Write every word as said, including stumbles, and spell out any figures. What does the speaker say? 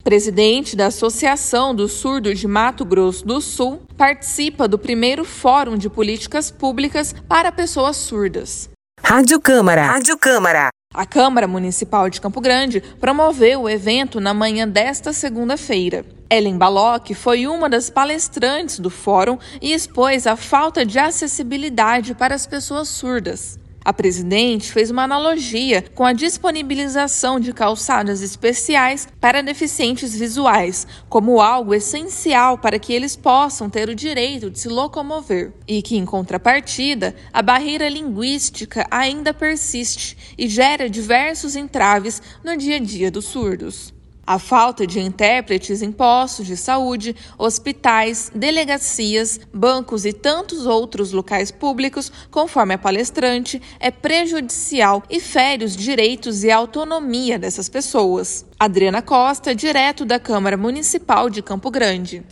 Presidente da Associação dos Surdos de Mato Grosso do Sul, participa do primeiro Fórum de Políticas Públicas para Pessoas Surdas. Rádio Câmara. Rádio Câmara. A Câmara Municipal de Campo Grande promoveu o evento na manhã desta segunda-feira. Ellen Balocchi foi uma das palestrantes do fórum e expôs a falta de acessibilidade para as pessoas surdas. A presidente fez uma analogia com a disponibilização de calçadas especiais para deficientes visuais, como algo essencial para que eles possam ter o direito de se locomover, e que, em contrapartida, a barreira linguística ainda persiste e gera diversos entraves no dia a dia dos surdos. A falta de intérpretes em postos de saúde, hospitais, delegacias, bancos e tantos outros locais públicos, conforme a palestrante, é prejudicial e fere os direitos e a autonomia dessas pessoas. Adriana Costa, direto da Câmara Municipal de Campo Grande.